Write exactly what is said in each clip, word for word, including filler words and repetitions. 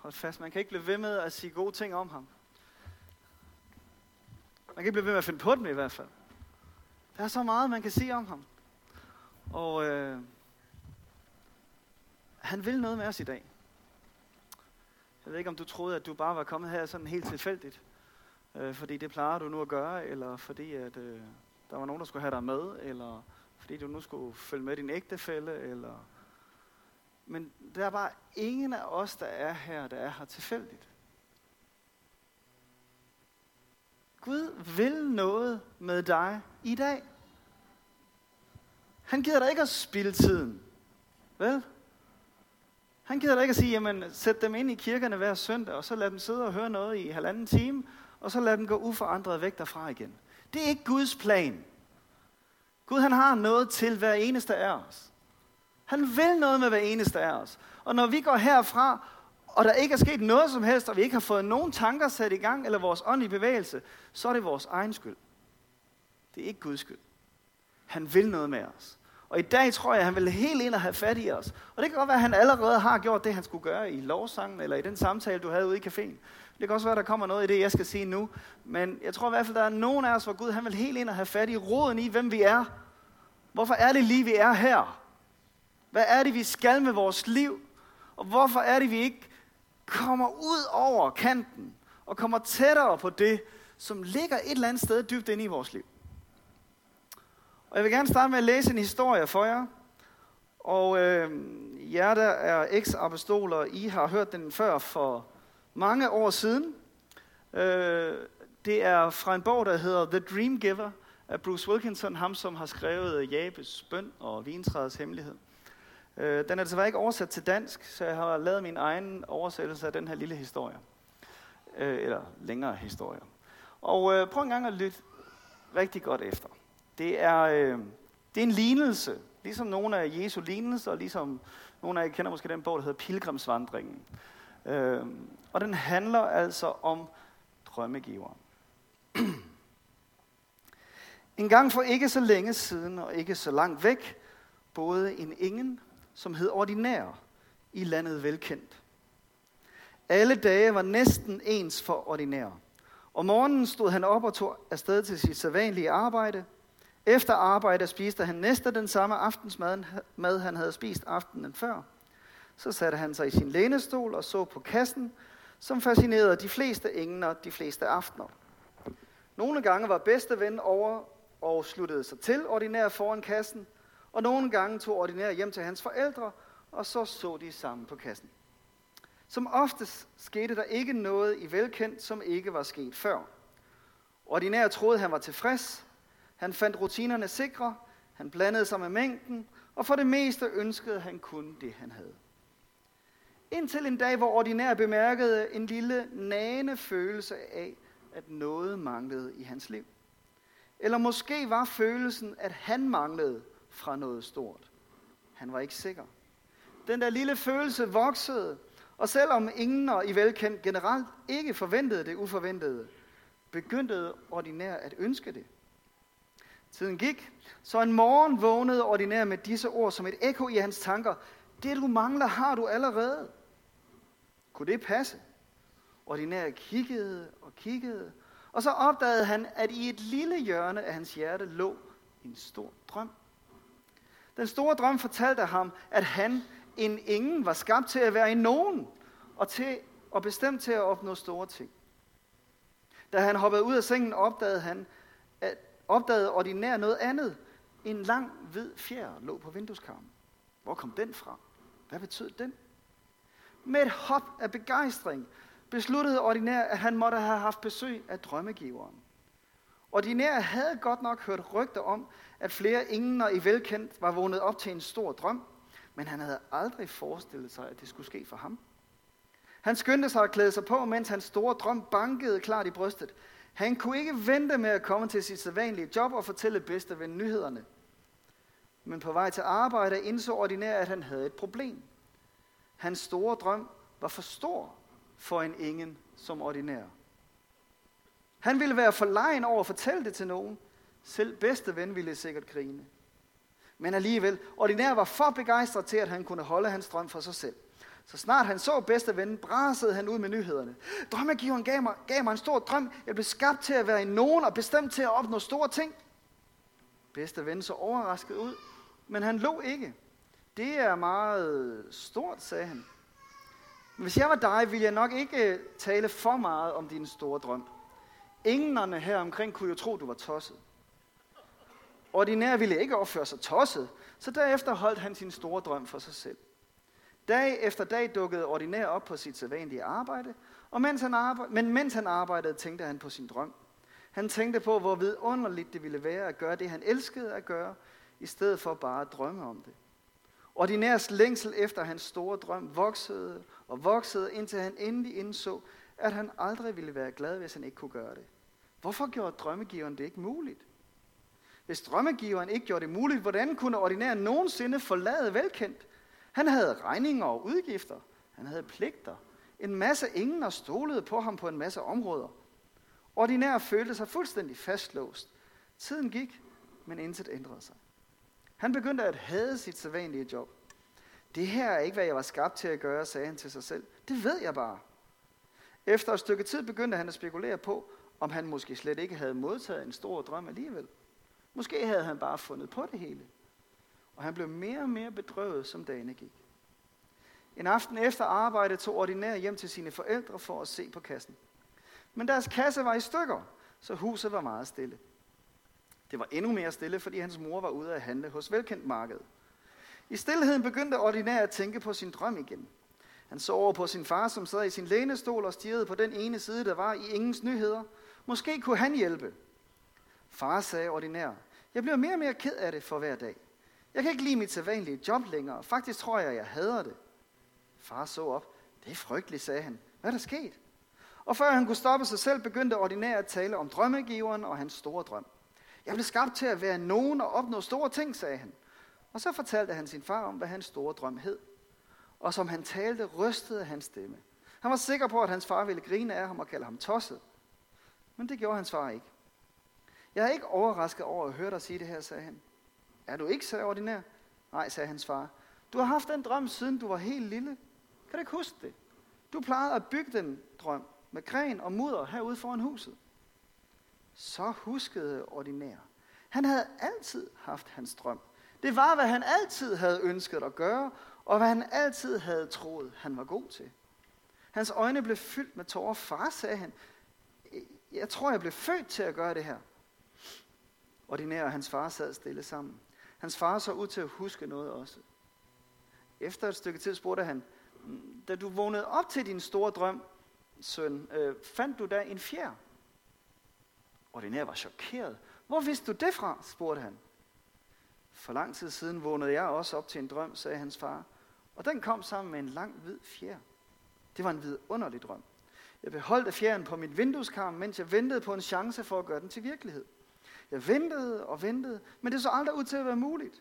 hold fast, man kan ikke blive ved med at sige gode ting om ham. Man kan ikke blive ved med at finde på dem i hvert fald. Der er så meget, man kan sige om ham. Og øh, han vil noget med os i dag. Jeg ved ikke, om du troede, at du bare var kommet her sådan helt tilfældigt. Øh, fordi det plejer du nu at gøre, eller fordi at, øh, der var nogen, der skulle have dig med, eller fordi du nu skulle følge med din ægtefælle, eller... Men der er bare ingen af os, der er her, der er her tilfældigt. Gud vil noget med dig i dag. Han gider dig ikke at spilde tiden. Vel? Han gider dig ikke at sige, jamen sæt dem ind i kirkerne hver søndag, og så lad dem sidde og høre noget i halvanden time, og så lad dem gå uforandret væk derfra igen. Det er ikke Guds plan. Gud, han har noget til hver eneste af os. Han vil noget med hver eneste af os. Og når vi går herfra, og der ikke er sket noget som helst, og vi ikke har fået nogen tanker sat i gang, eller vores åndelige bevægelse, så er det vores egen skyld. Det er ikke Guds skyld. Han vil noget med os. Og i dag tror jeg, at han vil helt ind og have fat i os. Og det kan godt være, at han allerede har gjort det, han skulle gøre i lovsangen, eller i den samtale, du havde ude i caféen. Det kan også være, at der kommer noget i det, jeg skal sige nu. Men jeg tror i hvert fald, at der er nogen af os, hvor Gud han vil helt ind og have fat i roden i, hvem vi er. Hvorfor er det lige, vi er her? Hvad er det, vi skal med vores liv? Og hvorfor er det, vi ikke kommer ud over kanten og kommer tættere på det, som ligger et eller andet sted dybt inde i vores liv? Og jeg vil gerne starte med at læse en historie for jer. Og øh, jer, der er eks-apostoler, I har hørt den før for mange år siden. Øh, det er fra en bog, der hedder The Dream Giver af Bruce Wilkinson, ham som har skrevet Jabes bøn og vintræets hemmelighed. Øh, den er desværre ikke oversat til dansk, så jeg har lavet min egen oversættelse af den her lille historie. Øh, eller længere historie. Og øh, prøv en gang at lytte rigtig godt efter. Det er, øh, det er en lignelse, ligesom nogle af Jesu lignelser, og ligesom nogle af jer kender måske den bog, der hedder Pilgrimsvandringen. Øh, og den handler altså om drømmegiveren. En gang for ikke så længe siden, og ikke så langt væk, boede en ingen, som hed Ordinær, i landet velkendt. Alle dage var næsten ens for Ordinær. Om morgenen stod han op og tog afsted til sit sædvanlige arbejde. Efter arbejde spiste han næsten den samme aftensmad, mad, han havde spist aftenen før. Så satte han sig i sin lænestol og så på kassen, som fascinerede de fleste engler de fleste aftener. Nogle gange var bedste ven over og sluttede sig til Ordinær foran kassen, og nogle gange tog Ordinær hjem til hans forældre, og så så de sammen på kassen. Som oftest skete der ikke noget i velkendt, som ikke var sket før. Ordinær troede, han var tilfreds. Han fandt rutinerne sikre, han blandede sig med mængden, og for det meste ønskede han kun det, han havde. Indtil en dag, hvor Ordinær bemærkede en lille nagende følelse af, at noget manglede i hans liv. Eller måske var følelsen, at han manglede fra noget stort. Han var ikke sikker. Den der lille følelse voksede, og selvom ingen og i velkendt generelt ikke forventede det uforventede, begyndte Ordinær at ønske det. Tiden gik, så en morgen vågnede Ordinær med disse ord som et ekko i hans tanker. Det du mangler, har du allerede. Kunne det passe? Ordinær kiggede og kiggede, og så opdagede han, at i et lille hjørne af hans hjerte lå en stor drøm. Den store drøm fortalte ham, at han, en ingen, var skabt til at være en nogen, og, til, og bestemt til at opnå store ting. Da han hoppede ud af sengen, opdagede han, at opdagede Ordinær noget andet. En lang, hvid fjer lå på vindueskarmen. Hvor kom den fra? Hvad betød den? Med et hop af begejstring besluttede Ordinær, at han måtte have haft besøg af drømmegiveren. Ordinær havde godt nok hørt rygter om, at flere engler i velkendt var vågnet op til en stor drøm, men han havde aldrig forestillet sig, at det skulle ske for ham. Han skyndte sig at klæde sig på, mens hans store drøm bankede klart i brystet. Han kunne ikke vente med at komme til sit sædvanlige job og fortælle bedste ven nyhederne. Men på vej til arbejde indså Ordinær, at han havde et problem. Hans store drøm var for stor for en ingen som Ordinær. Han ville være forlegen over at fortælle det til nogen. Selv bedste ven ville sikkert grine. Men alligevel, Ordinær var for begejstret til, at han kunne holde hans drøm for sig selv. Så snart han så bedste ven, brasede han ud med nyhederne. Drømmegiveren gav mig, gav mig en stor drøm. Jeg blev skabt til at være i nogen og bestemt til at opnå store ting. Bedste ven så overrasket ud, men han lå ikke. Det er meget stort, sagde han. Men hvis jeg var dig, ville jeg nok ikke tale for meget om din store drøm. Englerne her omkring kunne jo tro, du var tosset. Ordinær ville ikke opføre sig tosset, så derefter holdt han sin store drøm for sig selv. Dag efter dag dukkede Ordinær op på sit sædvanlige arbejde, og mens han arbejdede, men mens han arbejdede, tænkte han på sin drøm. Han tænkte på, hvor vidunderligt det ville være at gøre det, han elskede at gøre, i stedet for bare at drømme om det. Ordinærs længsel efter hans store drøm voksede og voksede, indtil han endelig indså, at han aldrig ville være glad, hvis han ikke kunne gøre det. Hvorfor gjorde drømmegiveren det ikke muligt? Hvis drømmegiveren ikke gjorde det muligt, hvordan kunne Ordinær nogensinde forlade Velkendt? Han havde regninger og udgifter. Han havde pligter. En masse engler stolede på ham på en masse områder. Ordinær følte sig fuldstændig fastlåst. Tiden gik, men intet ændrede sig. Han begyndte at hade sit sædvanlige job. Det her er ikke, hvad jeg var skabt til at gøre, sagde han til sig selv. Det ved jeg bare. Efter et stykke tid begyndte han at spekulere på, om han måske slet ikke havde modtaget en stor drøm alligevel. Måske havde han bare fundet på det hele. Og han blev mere og mere bedrøvet, som dagene gik. En aften efter arbejde tog Ordinær hjem til sine forældre for at se på kassen. Men deres kasse var i stykker, så huset var meget stille. Det var endnu mere stille, fordi hans mor var ude at handle hos Velkendt Marked. I stilheden begyndte Ordinær at tænke på sin drøm igen. Han så over på sin far, som sad i sin lænestol og stirrede på den ene side, der var i ingens nyheder. Måske kunne han hjælpe. Far, sagde Ordinær, jeg bliver mere og mere ked af det for hver dag. Jeg kan ikke lide mit sædvanlige job længere. Faktisk tror jeg, jeg hader det. Far så op. Det er frygteligt, sagde han. Hvad er der sket? Og før han kunne stoppe sig selv, begyndte Ordinær at tale om drømmegiveren og hans store drøm. Jeg blev skabt til at være nogen og opnå store ting, sagde han. Og så fortalte han sin far om, hvad hans store drøm hed. Og som han talte, rystede hans stemme. Han var sikker på, at hans far ville grine af ham og kalde ham tosset. Men det gjorde hans far ikke. Jeg er ikke overrasket over at høre dig sige det her, sagde han. Er du ikke, sagde Ordinær? Nej, sagde hans far. Du har haft den drøm, siden du var helt lille. Kan du ikke huske det? Du plejede at bygge den drøm med gren og mudder herude foran huset. Så huskede Ordinær. Han havde altid haft hans drøm. Det var, hvad han altid havde ønsket at gøre, og hvad han altid havde troet, han var god til. Hans øjne blev fyldt med tårer. Far, sagde han, jeg tror, jeg blev født til at gøre det her. Ordinær og hans far sad stille sammen. Hans far så ud til at huske noget også. Efter et stykke tid spurgte han, da du vågnede op til din store drøm, søn, øh, fandt du da en fjer? Ordinær var chokeret. Hvor vidste du det fra, spurgte han. For lang tid siden vågnede jeg også op til en drøm, sagde hans far. Og den kom sammen med en lang hvid fjer. Det var en vidunderlig drøm. Jeg beholdte fjeren på mit vindueskarm, mens jeg ventede på en chance for at gøre den til virkelighed. Jeg ventede og ventede, men det så aldrig ud til at være muligt.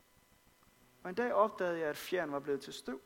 Og en dag opdagede jeg, at fjeren var blevet til støv.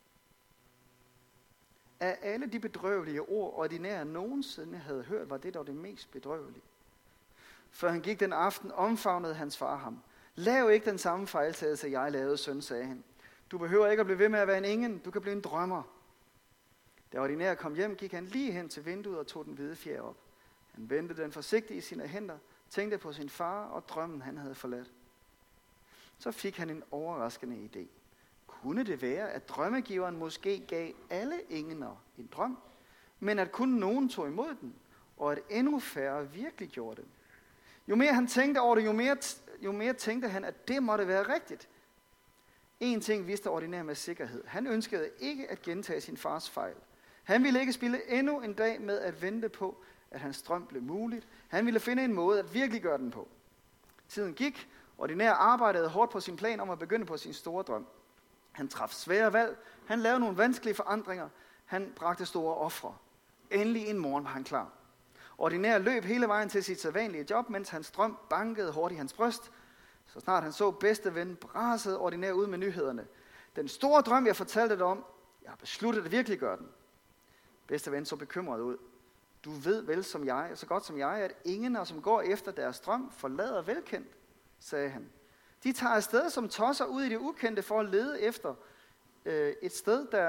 Af alle de bedrøvelige ord, Ordinær nogensinde havde hørt, var det dog det mest bedrøvelige. Før han gik den aften, omfavnede hans far ham. Lav ikke den samme fejltagelse, jeg lavede, søn, sagde han. Du behøver ikke at blive ved med at være en ingen, du kan blive en drømmer. Da Ordinær kom hjem, gik han lige hen til vinduet og tog den hvide fjer op. Han vendte den forsigtigt i sine hænder, tænkte på sin far og drømmen, han havde forladt. Så fik han en overraskende idé. Kunne det være, at drømmegiveren måske gav alle engler en drøm, men at kun nogen tog imod den, og at endnu færre virkelig gjorde det? Jo mere han tænkte over det, jo mere, jo mere tænkte han, at det måtte være rigtigt. En ting vidste Ordinær med sikkerhed. Han ønskede ikke at gentage sin fars fejl. Han ville ikke spilde endnu en dag med at vente på, at hans drøm blev muligt. Han ville finde en måde at virkelig gøre den på. Tiden gik. Ordinær arbejdede hårdt på sin plan om at begynde på sin store drøm. Han traf svære valg. Han lavede nogle vanskelige forandringer. Han bragte store ofre. Endelig en morgen var han klar. Ordinær løb hele vejen til sit sædvanlige job, mens hans drøm bankede hårdt i hans bryst. Så snart han så bedste ven, brasede Ordinær ud med nyhederne. Den store drøm, jeg fortalte dig om, jeg har besluttet at virkelig gøre den. Bedste ven så bekymret ud. Du ved vel som jeg, så godt som jeg, at ingen, som går efter deres drøm, forlader Velkendt, sagde han. De tager afsted som tosser ud i det ukendte for at lede efter øh, et sted, der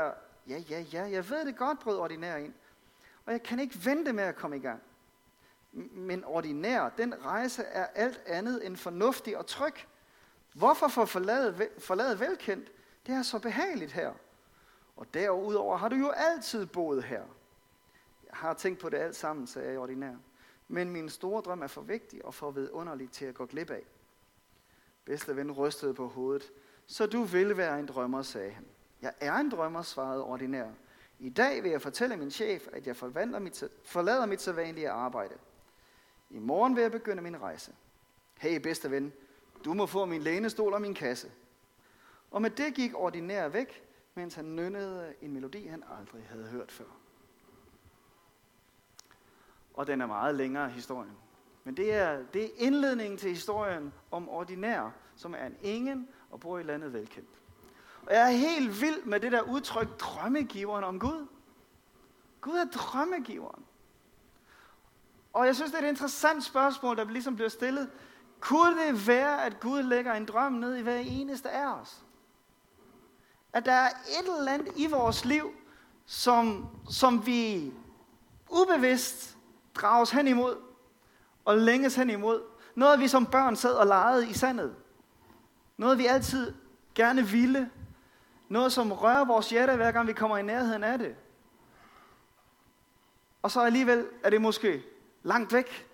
Ja, ja, ja, jeg ved det godt, brød ordinær ind. Og jeg kan ikke vente med at komme i gang. Men ordinær, den rejse er alt andet end fornuftig og tryg. Hvorfor få forladet, forladet velkendt? Det er så behageligt her. Og derudover har du jo altid boet her. Jeg har tænkt på det alt sammen, sagde jeg ordinær. Men min store drøm er for vigtig og for vidunderlig til at gå glip af. Bedste ven rystede på hovedet. Så du vil være en drømmer, sagde han. Jeg er en drømmer, svarede ordinær. I dag vil jeg fortælle min chef, at jeg mit, forlader mit sædvanlige arbejde. I morgen vil jeg begynde min rejse. Hey, bedste ven, du må få min lænestol og min kasse. Og med det gik ordinær væk, mens han nynnede en melodi, han aldrig havde hørt før. Og den er meget længere, historien. Men det er, det er indledningen til historien om ordinær, som er en ingen og bor i landet velkendt. Og jeg er helt vild med det der udtryk, drømmegiveren om Gud. Gud er drømmegiveren. Og jeg synes, det er et interessant spørgsmål, der ligesom bliver stillet. Kunne det være, at Gud lægger en drøm ned i hver eneste af os? At der er et eller andet i vores liv, som, som vi ubevidst drages hen imod og længes hen imod. Noget, vi som børn sad og legede i sandet. Noget, vi altid gerne ville. Noget, som rører vores hjerte, hver gang vi kommer i nærheden af det. Og så alligevel er det måske langt væk.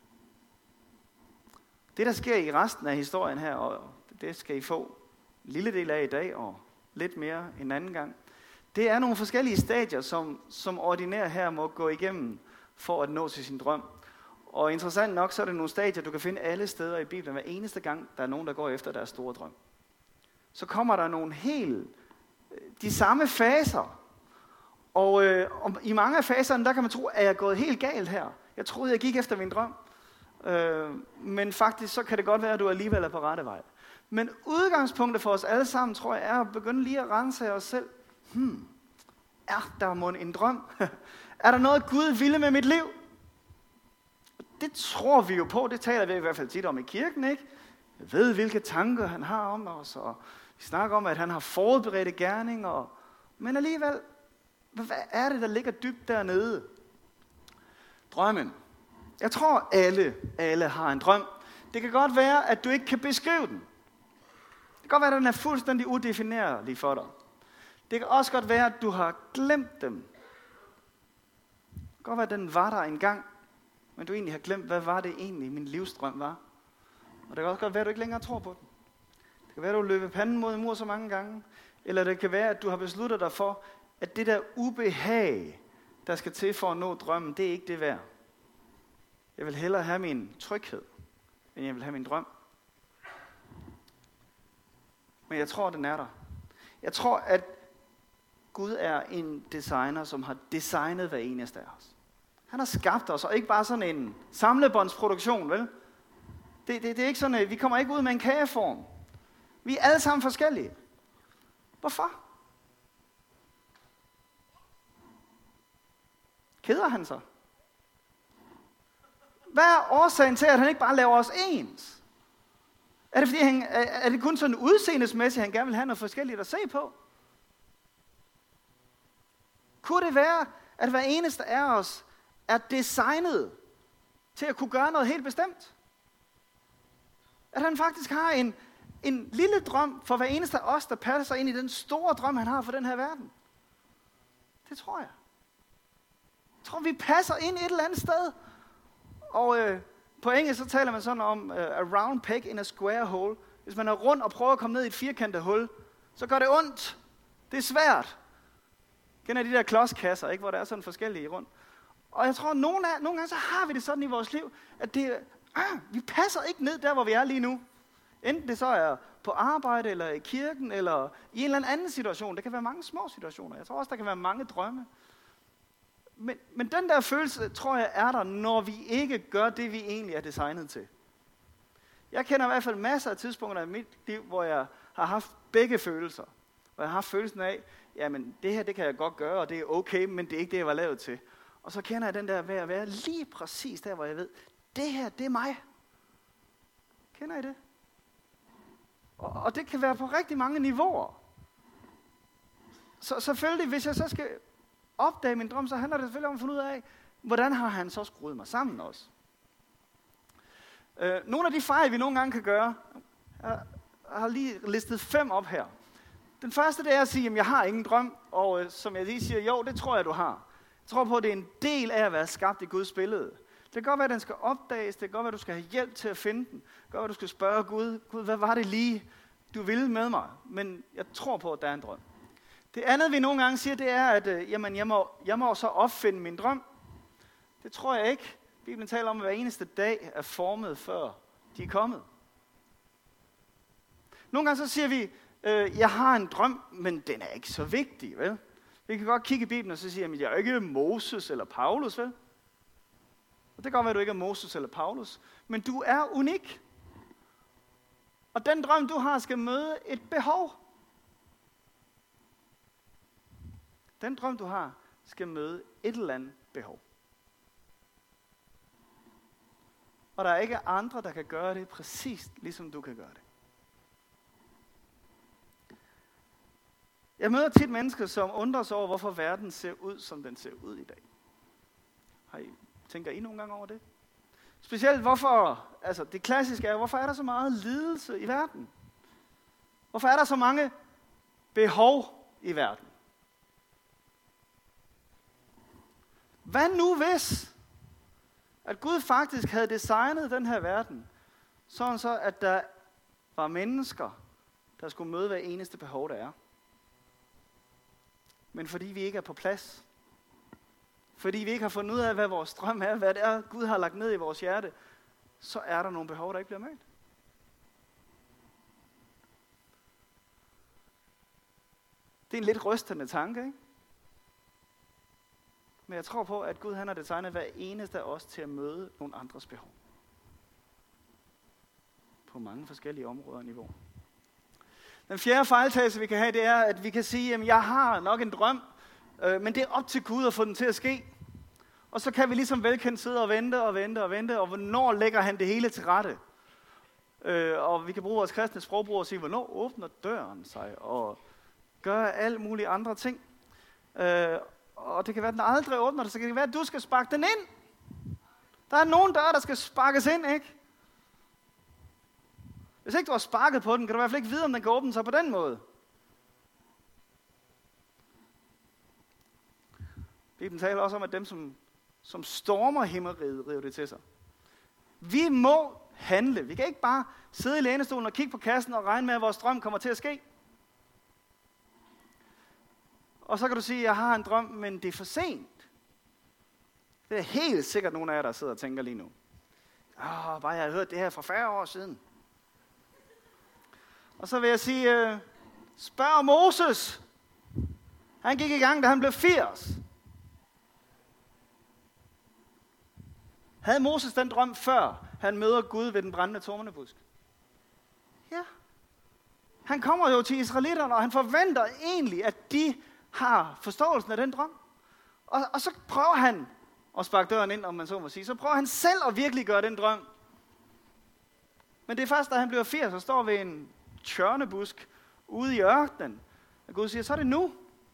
Det, der sker i resten af historien her, og det skal I få en lille del af i dag, og lidt mere en anden gang, det er nogle forskellige stadier, som, som ordinær her må gå igennem for at nå til sin drøm. Og interessant nok, så er det nogle stadier, du kan finde alle steder i Bibelen, hver eneste gang, der er nogen, der går efter deres store drøm. Så kommer der nogle helt, de samme faser. Og, øh, og i mange af faserne, der kan man tro, at jeg er gået helt galt her. Jeg troede, jeg gik efter min drøm. Øh, men faktisk, så kan det godt være, at du alligevel er på rette vej. Men udgangspunktet for os alle sammen, tror jeg, er at begynde lige at rense os selv. Hmm, er der mon en drøm? Er der noget, Gud ville med mit liv? Det tror vi jo på, det taler vi i hvert fald tit om i kirken, ikke? Jeg ved, hvilke tanker han har om os, og vi snakker om, at han har forberedte gerninger. Men alligevel, hvad er det, der ligger dybt dernede? Drømmen. Jeg tror, alle, alle har en drøm. Det kan godt være, at du ikke kan beskrive den. Det kan godt være, at den er fuldstændig udefinerlig for dig. Det kan også godt være, at du har glemt dem. Det kan godt være, at den var der engang, men du egentlig har glemt, hvad var det egentlig, min livsdrøm var. Og det kan også godt være, at du ikke længere tror på den. Det kan være, at du løber panden mod en mur så mange gange. Eller det kan være, at du har besluttet dig for, at det der ubehag, der skal til for at nå drømmen, det er ikke det værd. Jeg vil hellere have min tryghed, end jeg vil have min drøm. Men jeg tror, den er der. Jeg tror, at Gud er en designer, som har designet hver eneste af os. Han har skabt os, og ikke bare sådan en samlebåndsproduktion, vel? Det, det, det er ikke sådan, at vi kommer ikke ud med en kageform. Vi er alle sammen forskellige. Hvorfor? Keder han sig? Hvad er årsagen til, at han ikke bare laver os ens? Er det, fordi han, er det kun sådan udseendesmæssigt, han gerne vil have noget forskelligt at se på? Kunne det være, at hver eneste af os er designet til at kunne gøre noget helt bestemt? At han faktisk har en, en lille drøm for hver eneste af os, der passer ind i den store drøm, han har for den her verden? Det tror jeg. Jeg tror, vi passer ind et eller andet sted. Og øh, på engelsk så taler man sådan om uh, a round peg in a square hole. Hvis man er rund og prøver at komme ned i et firkantet hul, så gør det ondt. Det er svært. Kender de der klodskasser, ikke, hvor der er sådan forskellige rundt. Og jeg tror, at nogle, af, nogle gange så har vi det sådan i vores liv, at det, øh, vi passer ikke ned der, hvor vi er lige nu. Enten det så er på arbejde, eller i kirken, eller i en eller anden situation. Det kan være mange små situationer. Jeg tror også, der kan være mange drømme. Men, men den der følelse, tror jeg, er der, når vi ikke gør det, vi egentlig er designet til. Jeg kender i hvert fald masser af tidspunkter i mit liv, hvor jeg har haft begge følelser. Hvor jeg har haft følelsen af, jamen det her, det kan jeg godt gøre, og det er okay, men det er ikke det, jeg var lavet til. Og så kender jeg den der ved at være lige præcis der, hvor jeg ved, det her, det er mig. Kender I det? Og, og det kan være på rigtig mange niveauer. så selvfølgelig, hvis jeg så skal opdage min drøm, så handler det selvfølgelig om at finde ud af, hvordan har han så skruet mig sammen også. Øh, nogle af de fejl, vi nogle gange kan gøre, jeg har lige listet fem op her. Den første, det er at sige, at jeg har ingen drøm, og øh, som jeg lige siger, jo, det tror jeg, du har. Jeg tror på, at det er en del af at være skabt i Guds billede. Det kan godt være, at den skal opdages, det kan godt være, at du skal have hjælp til at finde den. Det kan godt være, at du skal spørge Gud, Gud, hvad var det lige, du ville med mig? Men jeg tror på, at der er en drøm. Det andet, vi nogle gange siger, det er, at øh, jamen, jeg, må, jeg må så opfinde min drøm. Det tror jeg ikke. Bibelen taler om, at hver eneste dag er formet, før de er kommet. Nogle gange så siger vi, øh, jeg har en drøm, men den er ikke så vigtig, vel? Vi kan godt kigge i Bibelen og så sige, at jeg er ikke Moses eller Paulus, vel? Og det kan godt være, at du ikke er Moses eller Paulus, men du er unik. Og den drøm, du har, skal møde et behov. Den drøm, du har, skal møde et eller andet behov. Og der er ikke andre, der kan gøre det præcis, ligesom du kan gøre det. Jeg møder tit mennesker, som undrer sig over, hvorfor verden ser ud, som den ser ud i dag. Har I, tænker I nogle gange over det? Specielt hvorfor, altså det klassiske er, hvorfor er der så meget lidelse i verden? Hvorfor er der så mange behov i verden? Hvad nu hvis, at Gud faktisk havde designet den her verden, sådan så, at der var mennesker, der skulle møde hver eneste behov, der er? Men fordi vi ikke er på plads, fordi vi ikke har fundet ud af, hvad vores drøm er, hvad det er, Gud har lagt ned i vores hjerte, så er der nogle behov, der ikke bliver mødt. Det er en lidt rystende tanke, ikke? Men jeg tror på, at Gud han har designet hver eneste af os til at møde nogle andres behov. På mange forskellige områder og niveauer. Den fjerde fejltagelse, vi kan have, det er, at vi kan sige, at jeg har nok en drøm, øh, men det er op til Gud at få den til at ske. Og så kan vi ligesom velkendt sidde og vente og vente og vente, og hvornår lægger han det hele til rette? Øh, og vi kan bruge vores kristne sprogbrug og sige, hvornår åbner døren sig, og gør alle mulige andre ting. Øh, og det kan være, at den aldrig åbner det, så kan det være, at du skal sparke den ind. Der er nogen døre, der skal sparkes ind, ikke? Hvis ikke du har sparket på den, kan du i hvert fald ikke vide, om den kan åbne sig på den måde. Bibelen taler også om, at dem, som, som stormer himmeriget, river det til sig. Vi må handle. Vi kan ikke bare sidde i lænestolen og kigge på kassen og regne med, at vores drøm kommer til at ske. Og så kan du sige, at jeg har en drøm, men det er for sent. Det er helt sikkert nogle af jer, der sidder og tænker lige nu. Åh, bare jeg har hørt det her for fyrre år siden. Og så vil jeg sige, øh, spørg Moses. Han gik i gang, da han blev firs. Havde Moses den drøm, før han møder Gud ved den brændende tornebusk? Ja. Han kommer jo til israelitterne, og han forventer egentlig, at de har forståelsen af den drøm. Og, og så prøver han at sparke døren ind, om man så må sige. Så prøver han selv at virkelig gøre den drøm. Men det er først, da han bliver firs og står ved en tjørnebusk ude i ørkenen, at Gud siger, så er det nu.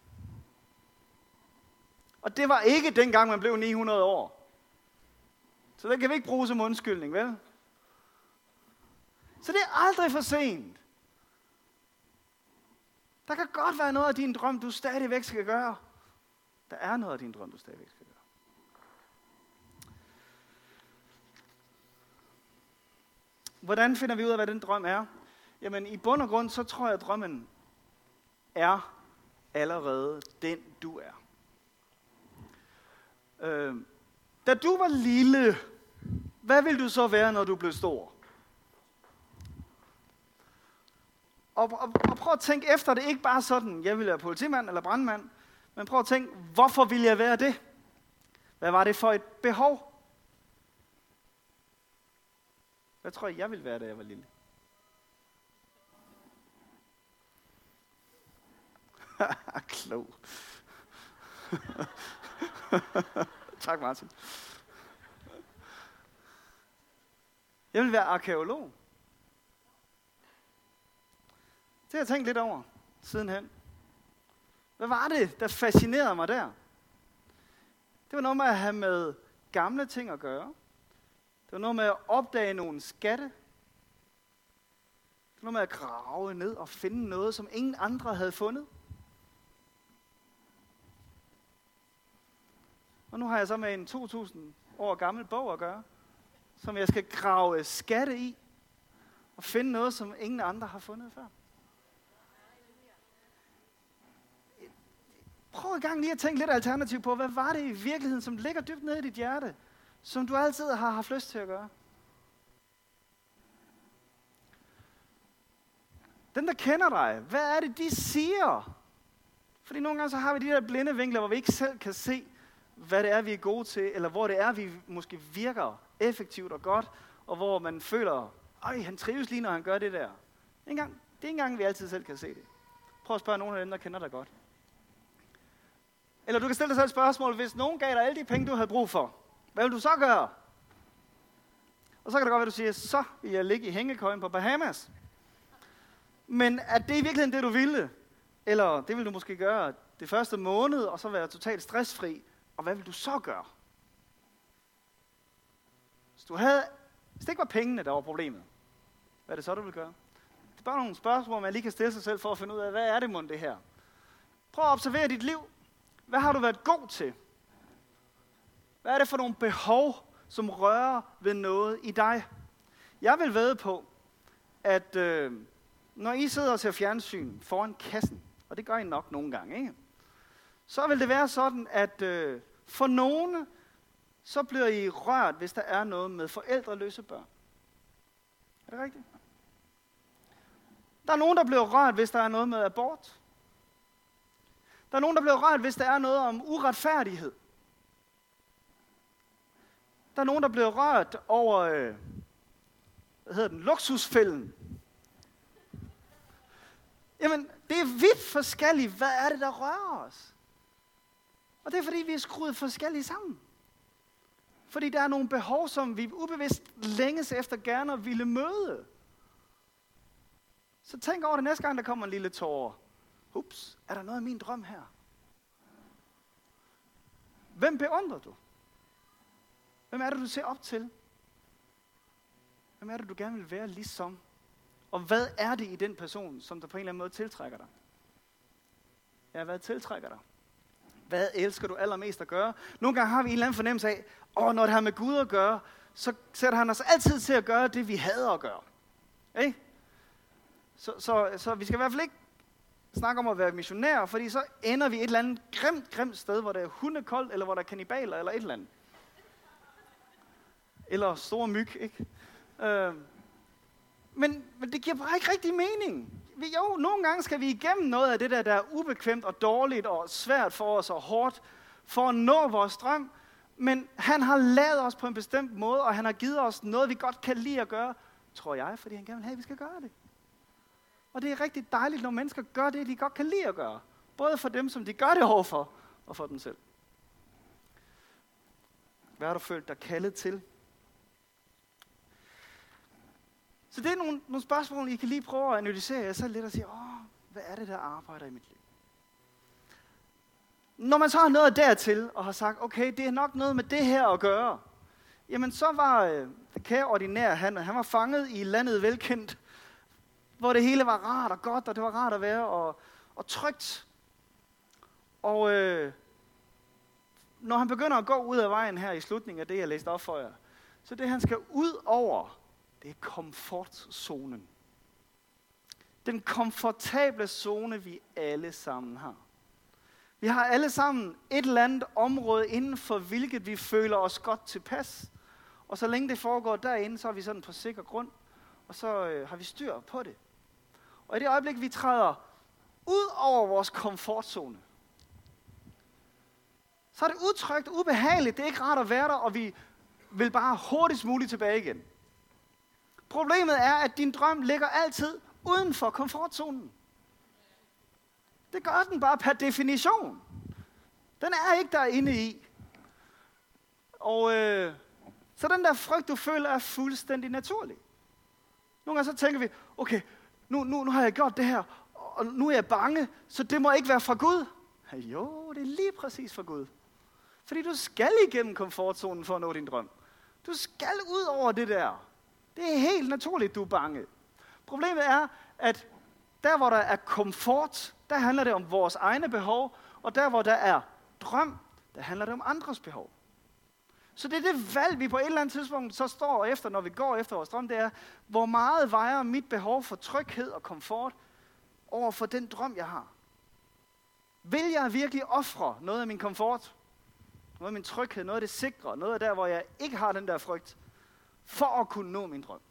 Og det var ikke dengang, man blev ni hundrede år. Så det kan vi ikke bruge som undskyldning, vel? Så det er aldrig for sent. Der kan godt være noget af din drøm, du stadigvæk skal gøre. Der er noget af din drøm, du stadigvæk skal gøre. Hvordan finder vi ud af, hvad den drøm er? Jamen, i bund og grund, så tror jeg, at drømmen er allerede den, du er. Øh, da du var lille, hvad vil du så være, når du blev stor? Og, og, og prøv at tænke efter det, ikke bare sådan, jeg vil være politimand eller brandmand, men prøv at tænke, hvorfor vil jeg være det? Hvad var det for et behov? Hvad tror jeg, jeg ville være, da jeg var lille? Klog. Tak, Martin. Jeg vil være arkæolog. Det har jeg tænkt lidt over sidenhen. Hvad var det, der fascinerede mig der? Det var noget med at have med gamle ting at gøre. Det var noget med at opdage nogle skatte. Det var noget med at grave ned og finde noget, som ingen andre havde fundet. Og nu har jeg så med en to tusind år gammel bog at gøre, som jeg skal grave skatte i, og finde noget, som ingen andre har fundet før. Prøv i gang lige at tænke lidt alternativ på, hvad var det i virkeligheden, som ligger dybt nede i dit hjerte, som du altid har haft lyst til at gøre. Den, der kender dig, hvad er det, de siger? Fordi nogle gange så har vi de der blinde vinkler, hvor vi ikke selv kan se, hvad det er, vi er gode til, eller hvor det er, vi måske virker effektivt og godt, og hvor man føler, øj, han trives lige, når han gør det der. Engang, det er ikke engang, vi altid selv kan se det. Prøv at spørge nogle af dem, der kender dig godt. Eller du kan stille dig selv et spørgsmål, hvis nogen gav dig alle de penge, du havde brug for, hvad vil du så gøre? Og så kan det godt være, at du siger, så vil jeg ligge i hængekøjen på Bahamas. Men er det i virkeligheden det, du ville? Eller det vil du måske gøre det første måned, og så være totalt stressfri. Og hvad vil du så gøre? Hvis, du havde, hvis det ikke var pengene, der var problemet, hvad er det så, du vil gøre? Det er bare nogle spørgsmål, man lige kan stille sig selv for at finde ud af, hvad er det mon det her? Prøv at observere dit liv. Hvad har du været god til? Hvad er det for nogle behov, som rører ved noget i dig? Jeg vil vædde på, at øh, når I sidder og ser fjernsyn foran kassen, og det gør I nok nogle gange, ikke? Så vil det være sådan, at øh, for nogle, så bliver I rørt, hvis der er noget med forældreløse børn. Er det rigtigt? Der er nogen, der bliver rørt, hvis der er noget med abort. Der er nogen, der bliver rørt, hvis der er noget om uretfærdighed. Der er nogen, der bliver rørt over, øh, hvad hedder den, luksusfælden. Jamen, det er vidt forskelligt. Hvad er det, der rører os? Og det er, fordi vi er skruet forskelligt sammen. Fordi der er nogle behov, som vi ubevidst længes efter gerne ville møde. Så tænk over det næste gang, der kommer en lille tåre. Ups, er der noget af min drøm her? Hvem beundrer du? Hvem er det, du ser op til? Hvem er det, du gerne vil være ligesom? Og hvad er det i den person, som der på en eller anden måde tiltrækker dig? Ja, hvad tiltrækker dig? Hvad elsker du allermest at gøre? Nogle gange har vi en eller anden fornemmelse af, åh, når det har med Gud at gøre, så sætter han os altid til at gøre det, vi hader at gøre. Ikke? Så, så, så vi skal i hvert fald ikke snakke om at være missionærer, fordi så ender vi et eller andet grimt, grimt sted, hvor der er hundekoldt, eller hvor der er kannibaler, eller et eller andet. Eller store myg, ikke? Øh, men, men det giver bare ikke rigtig mening. Vi, jo, nogle gange skal vi igennem noget af det der, der er ubekvemt og dårligt og svært for os og hårdt, for at nå vores drøm. Men han har lavet os på en bestemt måde, og han har givet os noget, vi godt kan lide at gøre, tror jeg, fordi han gerne vil have, at vi skal gøre det. Og det er rigtig dejligt, når mennesker gør det, de godt kan lide at gøre. Både for dem, som de gør det overfor, og for dem selv. Hvad har du følt dig kaldet til? Så det er nogle, nogle spørgsmål, I kan lige prøve at analysere jer selv lidt og sige, åh, hvad er det, der arbejder i mit liv? Når man så har nået dertil og har sagt, okay, det er nok noget med det her at gøre, jamen så var øh, kære ordinær han, han var fanget i landet velkendt, hvor det hele var rart og godt, og det var rart at være og, og trygt. Og øh, når han begynder at gå ud af vejen her i slutningen af det, jeg læste op for jer, så det han skal ud over, det er komfortzonen. Den komfortable zone, vi alle sammen har. Vi har alle sammen et eller andet område inden for hvilket vi føler os godt tilpas. Og så længe det foregår derinde, så er vi sådan på sikker grund. Og så øh, har vi styr på det. Og i det øjeblik, vi træder ud over vores komfortzone, så er det utrygt, ubehageligt, det er ikke rart at være der, og vi vil bare hurtigst muligt tilbage igen. Problemet er, at din drøm ligger altid uden for komfortzonen. Det gør den bare per definition. Den er ikke derinde i. Og øh, så den der frygt, du føler, er fuldstændig naturlig. Nogle gange så tænker vi, okay, nu, nu, nu har jeg gjort det her, og nu er jeg bange, så det må ikke være fra Gud. Jo, det er lige præcis for Gud. Fordi du skal igennem komfortzonen for at nå din drøm. Du skal ud over det der. Det er helt naturligt, du er bange. Problemet er, at der hvor der er komfort, der handler det om vores egne behov, og der hvor der er drøm, der handler det om andres behov. Så det er det valg, vi på et eller andet tidspunkt så står efter, når vi går efter vores drøm, det er, hvor meget vejer mit behov for tryghed og komfort over for den drøm, jeg har. Vil jeg virkelig ofre noget af min komfort, noget af min tryghed, noget af det sikre, noget af der, hvor jeg ikke har den der frygt, for at kunne nå min drøm?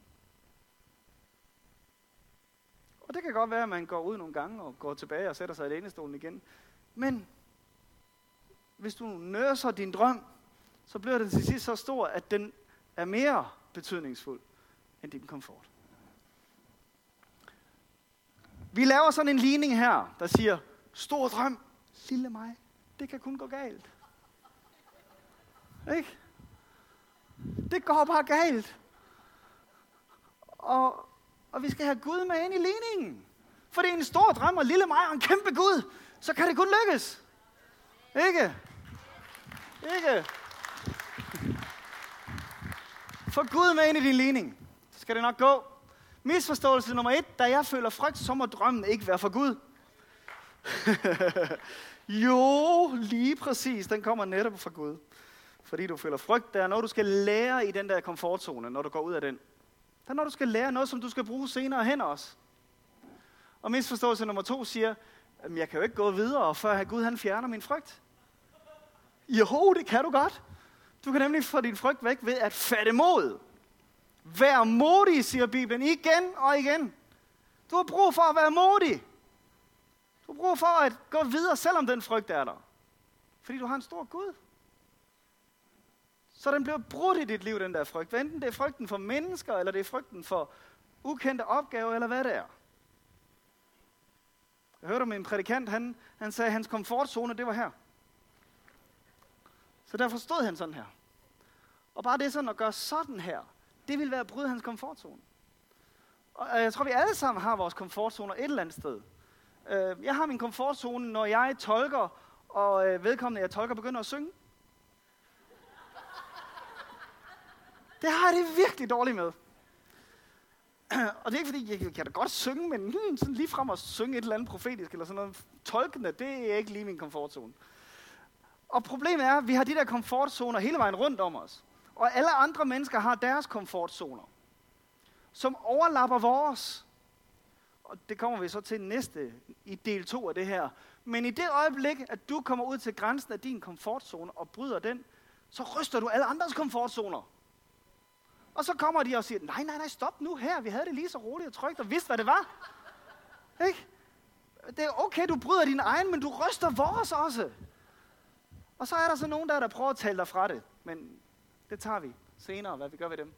Og det kan godt være, at man går ud nogle gange og går tilbage og sætter sig i lænestolen igen. Men hvis du nøser din drøm, så bliver den til sidst så stor, at den er mere betydningsfuld end din komfort. Vi laver sådan en ligning her, der siger, stor drøm, lille mig, det kan kun gå galt. Ikke? Det går bare galt. Og, og vi skal have Gud med ind i ligningen. For det er en stor drøm, og lille mig og en kæmpe Gud, så kan det kun lykkes. Ikke? Ikke? Få Gud med ind i din ligning, så skal det nok gå. Misforståelse nummer et, da jeg føler frygt, så må drømmen ikke være for Gud. Jo, lige præcis, den kommer netop fra Gud. Fordi du føler frygt, der er noget, du skal lære i den der komfortzone, når du går ud af den. Der er noget, du skal lære, noget, som du skal bruge senere hen også. Og misforståelse nummer to siger, at jeg kan jo ikke gå videre, før Gud han fjerner min frygt. Jo, det kan du godt. Du kan nemlig få din frygt væk ved at fatte mod. Vær modig, siger Bibelen igen og igen. Du har brug for at være modig. Du har brug for at gå videre, selvom den frygt er der. Fordi du har en stor Gud. Så den bliver brudt i dit liv, den der frygt. Enten det er frygten for mennesker, eller det er frygten for ukendte opgaver, eller hvad det er. Jeg hørte om en prædikant, han, han sagde, at hans komfortzone, det var her. Så derfor stod han sådan her. Og bare det sådan at gøre sådan her, det vil være at bryde hans komfortzone. Og jeg tror, vi alle sammen har vores komfortzoner et eller andet sted. Jeg har min komfortzone, når jeg tolker, og vedkommende, jeg tolker, begynder at synge. Det har jeg det virkelig dårligt med. Og det er ikke fordi, jeg kan da godt synge, men hmm, sådan lige frem at synge et eller andet profetisk, eller sådan noget tolkende, det er ikke lige min komfortzone. Og problemet er, at vi har de der komfortzoner hele vejen rundt om os. Og alle andre mennesker har deres komfortzoner, som overlapper vores. Og det kommer vi så til næste, i del to af det her. Men i det øjeblik, at du kommer ud til grænsen af din komfortzone og bryder den, så ryster du alle andres komfortzoner. Og så kommer de og siger, nej, nej, nej, stop nu her. Vi havde det lige så roligt og trygt og vidste, hvad det var. Ikke? Det er okay, du bryder din egen, men du ryster vores også. Og så er der så nogen der, der prøver at tale dig fra det. Men det tager vi senere, hvad vi gør ved dem.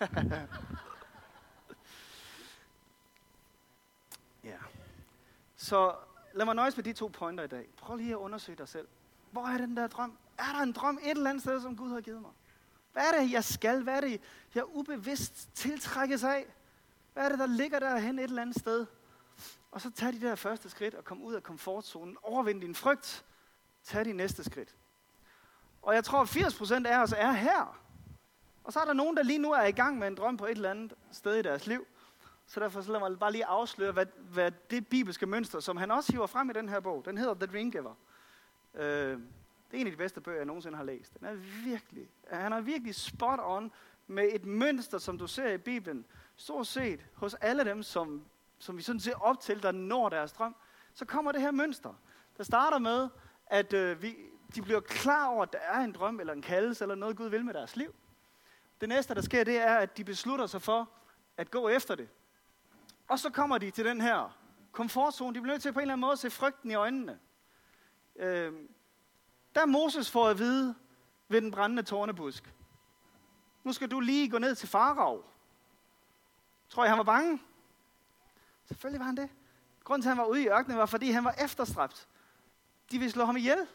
Ja. Så lad mig nøjes med de to pointer i dag. Prøv lige at undersøge dig selv. Hvor er den der drøm? Er der en drøm et eller andet sted, som Gud har givet mig? Hvad er det, jeg skal? Hvad er det, jeg ubevidst tiltrækkes af? Hvad er det, der ligger derhen et eller andet sted? Og så tag de der første skridt og kom ud af komfortzonen. Overvind din frygt. Tag de næste skridt. Og jeg tror, at firs procent af os er her. Og så er der nogen, der lige nu er i gang med en drøm på et eller andet sted i deres liv. Så derfor så lad mig bare lige afsløre, hvad, hvad det bibelske mønster, som han også hiver frem i den her bog, den hedder The Dreamgiver. Øh, det er en af de bedste bøger, jeg nogensinde har læst. Den er virkelig, han er virkelig spot on med et mønster, som du ser i Bibelen. Stort set hos alle dem, som, som vi sådan ser op til, der når deres drøm, så kommer det her mønster. Der starter med, at øh, vi, de bliver klar over, at der er en drøm eller en kaldelse, eller noget Gud vil med deres liv. Det næste, der sker, det er, at de beslutter sig for at gå efter det. Og så kommer de til den her komfortzone. De bliver nødt til på en eller anden måde at se frygten i øjnene. Øh, der Moses får at vide ved den brændende tornebusk. Nu skal du lige gå ned til Farao. Tror I, han var bange? Selvfølgelig var han det. Grunden til, at han var ude i ørkenen, var, fordi han var efterstræbt. De ville slå ham ihjel.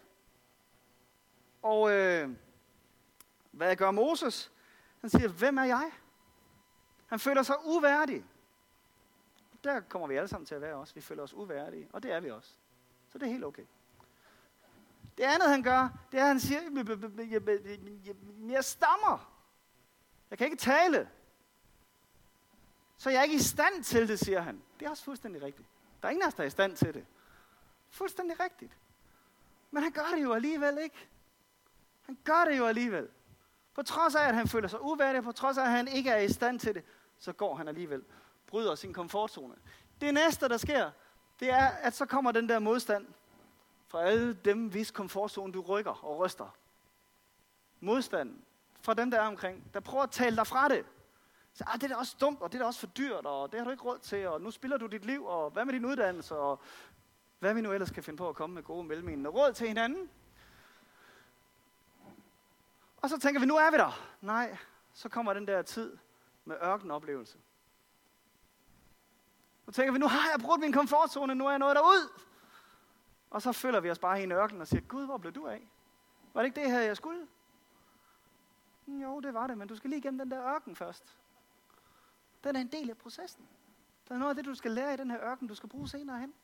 Og øh, hvad gør Moses? Han siger, hvem er jeg? Han føler sig uværdig. Der kommer vi alle sammen til at være også. Vi føler os uværdige, og det er vi også. Så det er helt okay. Det andet, han gør, det er, at han siger, jeg stammer. Jeg kan ikke tale. Så jeg er ikke i stand til det, siger han. Det er også fuldstændig rigtigt. Der er ingen af os, der er i stand til det. Fuldstændig rigtigt. Men han gør det jo alligevel ikke. Han gør det jo alligevel. På trods af, at han føler sig uværdig, på trods af, at han ikke er i stand til det, så går han alligevel. Bryder sin komfortzone. Det næste, der sker, det er, at så kommer den der modstand fra alle dem, hvis komfortzone du rykker og ryster. Modstanden fra dem, der er omkring, der prøver at tale dig fra det. Så, ah, det er da også dumt, og det er da også for dyrt, og det har du ikke råd til, og nu spilder du dit liv, og hvad med din uddannelse, og hvad vi nu ellers kan finde på at komme med gode mellemmenende råd til hinanden. Og så tænker vi, nu er vi der. Nej, så kommer den der tid med ørkenoplevelse. Så tænker vi, nu har jeg brugt min komfortzone, nu er jeg nået derud. Og så føler vi os bare i en ørken og siger, Gud, hvor blev du af? Var det ikke det her, jeg skulle? Jo, det var det, men du skal lige igennem den der ørken først. Den er en del af processen. Der er noget af det, du skal lære i den her ørken, du skal bruge senere hen.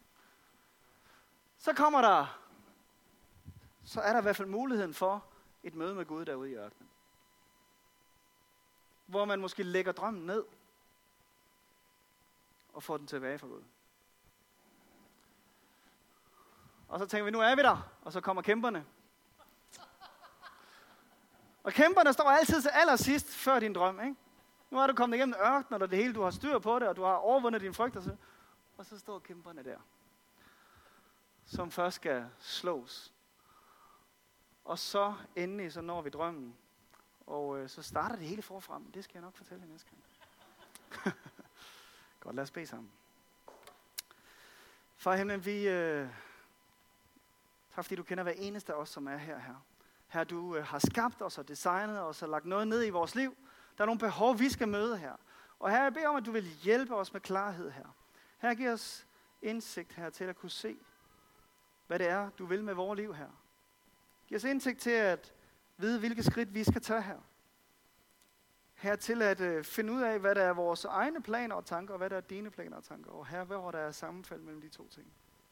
Så kommer der, så er der i hvert fald muligheden for et møde med Gud derude i ørkenen. Hvor man måske lægger drømmen ned og får den tilbage fra Gud. Og så tænker vi, nu er vi der, og så kommer kæmperne. Og kæmperne står altid til allersidst før din drøm, ikke? Nu er du kommet igennem ørkenen, og det hele, du har styr på det, og du har overvundet dine frygter. Og så står kæmperne der, som først skal slås. Og så endelig, så når vi drømmen. Og øh, så starter det hele forfra, men det skal jeg nok fortælle jer næste gang. Godt, lad os bede sammen. Far i himlen, vi... Øh, tak fordi du kender hver eneste af os, som er her, her. Her du øh, har skabt os og designet os og lagt noget ned i vores liv. Der er nogle behov, vi skal møde her. Og her jeg beder om, at du vil hjælpe os med klarhed her. Her giver os indsigt her til at kunne se, hvad det er, du vil med vores liv her. Giv os indsigt til at vide, hvilke skridt vi skal tage her. Her til at øh, finde ud af, hvad der er vores egne planer og tanker, og hvad der er dine planer og tanker. Og her, hvor der er sammenfald mellem de to ting.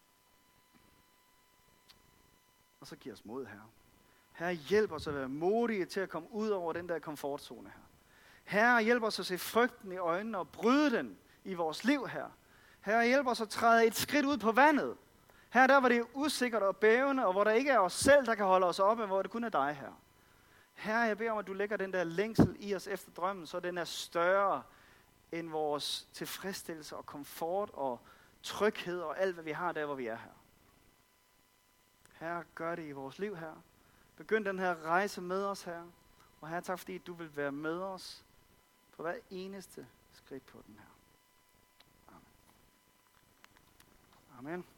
Og så giv os mod her. Her hjælp os at være modige til at komme ud over den der komfortzone her. Herre, hjælp os at se frygten i øjnene og bryde den i vores liv her. Herre, hjælp os at træde et skridt ud på vandet. Her der, hvor det er usikkert og bævende, og hvor der ikke er os selv, der kan holde os oppe, hvor det kun er dig her. Herre, jeg beder om, at du lægger den der længsel i os efter drømmen, så den er større end vores tilfredsstillelse og komfort og tryghed og alt, hvad vi har der, hvor vi er her. Herre, gør det i vores liv her. Begynd den her rejse med os her. Og Herre, tak fordi du vil være med os på hver eneste skridt på den her. Amen. Amen.